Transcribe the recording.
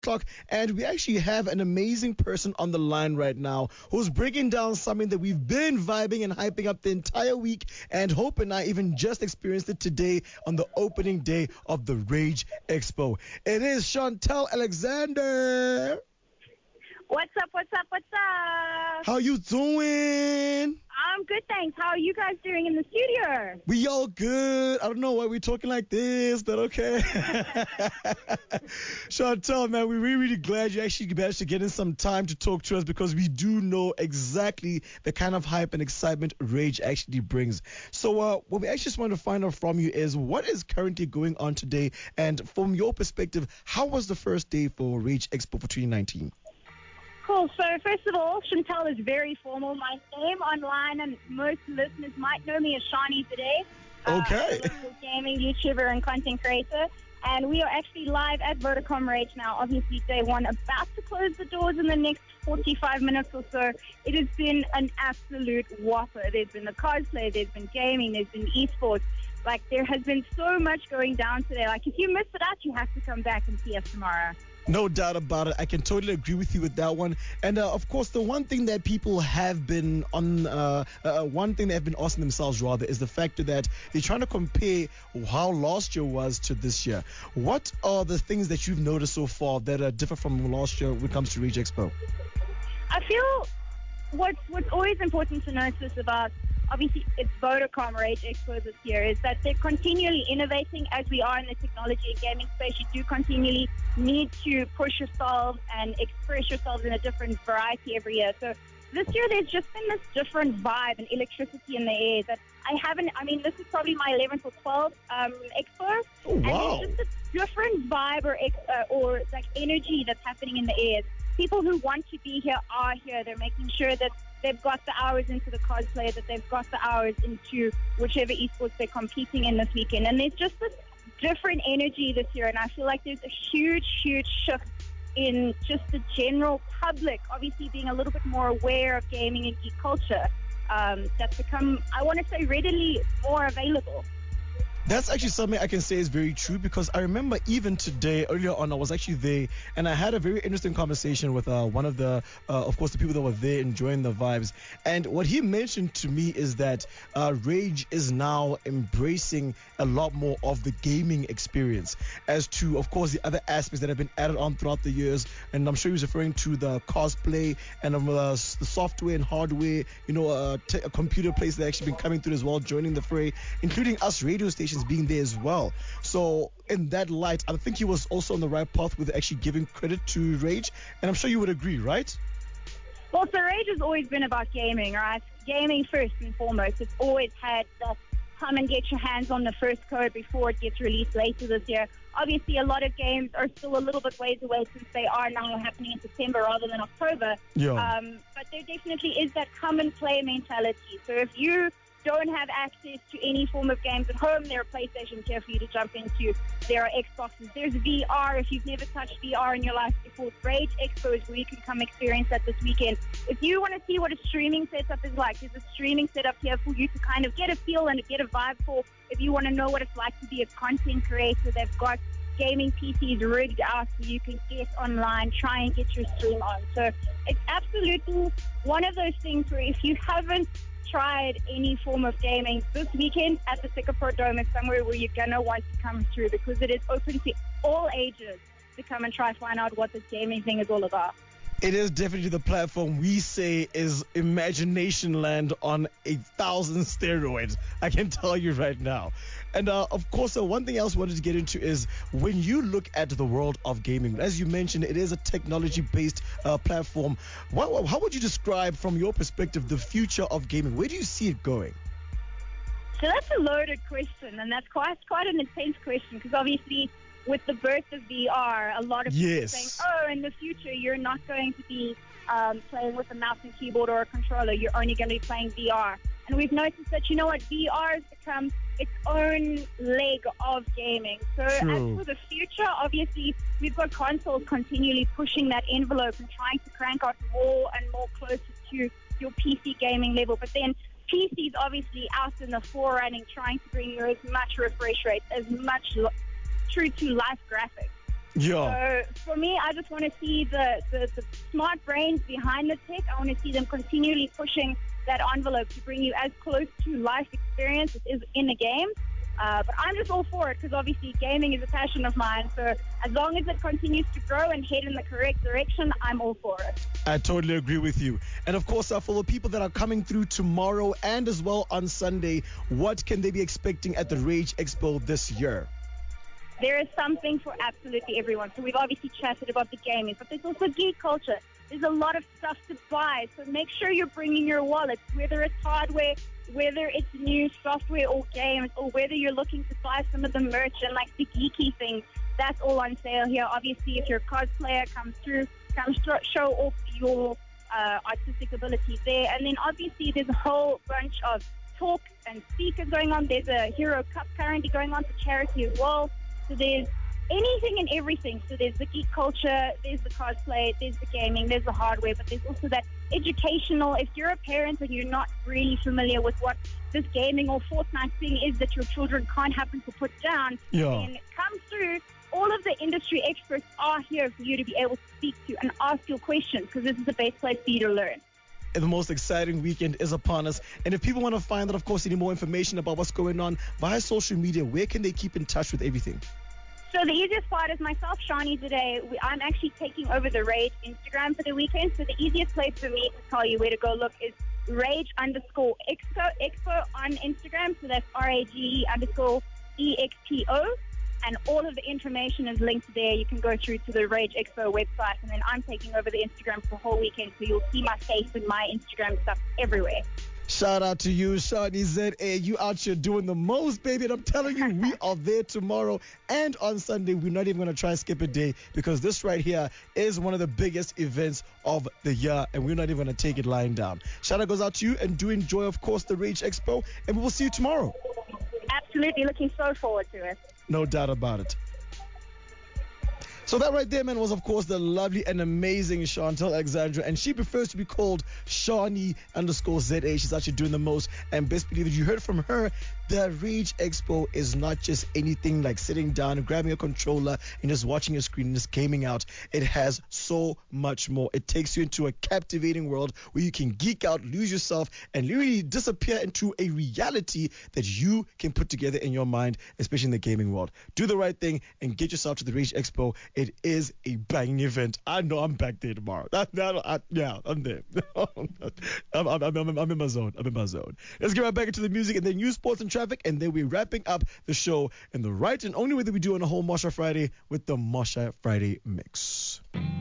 o'clock, and we actually have an amazing person on the line right now who's breaking down something that we've been vibing and hyping up the entire week, and Hope and I even just experienced it today on the opening day of the Rage Expo. It is Chantel Alexander. What's up, what's up, what's up? How you doing? I'm good, thanks. How are you guys doing in the studio? We all good. I don't know why we're talking like this, but okay. Chantel, man, we're really, really glad you actually managed to get in some time to talk to us, because we do know exactly the kind of hype and excitement Rage actually brings. So what we actually just want to find out from you is what is currently going on today, and from your perspective, how was the first day for Rage Expo for 2019? Cool. So first of all, Chantel is very formal. My name online, and most listeners might know me as Shani today. Okay. I'm a local gaming YouTuber and content creator. And we are actually live at Vodacom Rage now. Obviously, day one, about to close the doors in the next 45 minutes or so. It has been an absolute whopper. There's been the cosplay, there's been gaming, there's been esports. Like, there has been so much going down today. Like, if you missed it out, you have to come back and see us tomorrow. No doubt about it. I can totally agree with you with that one. And of course, the one thing that people have been one thing they have been asking themselves rather is the fact that they're trying to compare how last year was to this year. What are the things that you've noticed so far that are different from last year when it comes to Rage Expo? I feel what's always important to notice about, obviously, it's Vodacom Rage Expo this year, is that they're continually innovating. As we are in the technology and gaming space, you do continually need to push yourself and express yourselves in a different variety every year. So this year, there's just been this different vibe and electricity in the air that this is probably my 11th or 12th expo. Oh, wow. And there's just a different vibe or like energy that's happening in the air. People who want to be here are here. They're making sure that they've got the hours into the cosplay, that they've got the hours into whichever esports they're competing in this weekend. And there's just this different energy this year, and I feel like there's a huge, huge shift in just the general public, obviously being a little bit more aware of gaming and geek culture. That's become, I want to say, readily more available. That's actually something I can say is very true, because I remember even today, earlier on, I was actually there, and I had a very interesting conversation with one of the, of course, the people that were there enjoying the vibes. And what he mentioned to me is that Rage is now embracing a lot more of the gaming experience, as to, of course, the other aspects that have been added on throughout the years. And I'm sure he was referring to the cosplay and the software and hardware, a computer place that actually been coming through as well, joining the fray, including us radio stations being there as well. So in that light, I think he was also on the right path with actually giving credit to Rage, and I'm sure you would agree, right? Well, so Rage has always been about gaming, right? Gaming first and foremost. It's always had that come and get your hands on the first code before it gets released later this year. Obviously, a lot of games are still a little bit ways away, since they are now happening in September rather than October. Yeah. But there definitely is that come and play mentality. So if you don't have access to any form of games at home, there are PlayStations here for you to jump into. There are Xboxes. There's VR. If you've never touched VR in your life before, Rage Expo is where you can come experience that this weekend. If you want to see what a streaming setup is like, there's a streaming setup here for you to kind of get a feel and get a vibe for. If you want to know what it's like to be a content creator, they've got gaming PCs rigged out so you can get online, try and get your stream on. So it's absolutely one of those things where if you haven't tried any form of gaming, this weekend at the Singapore Dome is somewhere where you're going to want to come through, because it is open to all ages to come and try find out what this gaming thing is all about. It is definitely the platform we say is imagination land on 1,000 steroids. I can tell you right now. And of course, one thing else I wanted to get into is when you look at the world of gaming, as you mentioned, it is a technology-based platform. How would you describe, from your perspective, the future of gaming? Where do you see it going? So that's a loaded question, and that's quite an intense question, because obviously with the birth of VR, a lot of people are saying, in the future, you're not going to be playing with a mouse and keyboard or a controller. You're only going to be playing VR. And we've noticed that, VR has become its own leg of gaming. So as for the future, obviously, we've got consoles continually pushing that envelope and trying to crank out more and more closer to your PC gaming level. But then PC's obviously out in the forerunning, trying to bring you as much refresh rate, as much true to life graphics. Yeah. So for me, I just want to see the smart brains behind the tech. I want to see them continually pushing that envelope to bring you as close to life experience as is in a game. But I'm just all for it because obviously gaming is a passion of mine. So as long as it continues to grow and head in the correct direction, I'm all for it. I totally agree with you. And of course, for the people that are coming through tomorrow and as well on Sunday, what can they be expecting at the Rage Expo this year? There is something for absolutely everyone. So we've obviously chatted about the gaming, but there's also geek culture. There's a lot of stuff to buy. So make sure you're bringing your wallet, whether it's hardware, whether it's new software or games, or whether you're looking to buy some of the merch and like the geeky things. That's all on sale here. Obviously, if you're a cosplayer, come through, show off your artistic ability there. And then obviously there's a whole bunch of talks and speakers going on. There's a Hero Cup currently going on for charity as well. So there's anything and everything. So there's the geek culture, there's the cosplay, there's the gaming, there's the hardware, but there's also that educational. If you're a parent and you're not really familiar with what this gaming or Fortnite thing is that your children can't happen to put down, then come through. All of the industry experts are here for you to be able to speak to and ask your questions because this is the best place for you to learn. The most exciting weekend is upon us. And if people want to find out, of course, any more information about what's going on via social media, where can they keep in touch with everything? So the easiest part is myself, Shani, today. I'm actually taking over the Rage Instagram for the weekend. So the easiest place for me to tell you where to go look is Rage_Expo on Instagram. So that's RAGE_EXPO. And all of the information is linked there. You can go through to the Rage Expo website. And then I'm taking over the Instagram for the whole weekend. So you'll see my face and my Instagram stuff everywhere. Shout out to you, Shani ZA. You out here doing the most, baby. And I'm telling you, we are there tomorrow and on Sunday. We're not even going to try and skip a day because this right here is one of the biggest events of the year, and we're not even going to take it lying down. Shout out goes out to you, and do enjoy, of course, the Rage Expo, and we will see you tomorrow. Absolutely. Looking so forward to it. No doubt about it. So that right there, man, was, of course, the lovely and amazing Chantel Alexandra. And she prefers to be called Shani_ZA. She's actually doing the most. And best believe it, you heard from her, the Rage Expo is not just anything like sitting down and grabbing a controller and just watching a screen and just gaming out. It has so much more. It takes you into a captivating world where you can geek out, lose yourself, and literally disappear into a reality that you can put together in your mind, especially in the gaming world. Do the right thing and get yourself to the Rage Expo. It is a banging event. I know I'm back there tomorrow. I'm there. I'm in my zone. Let's get right back into the music and then news, sports, and traffic, and then we're wrapping up the show in the right and only way that we do on a whole Mosha Friday with the Mosha Friday Mix.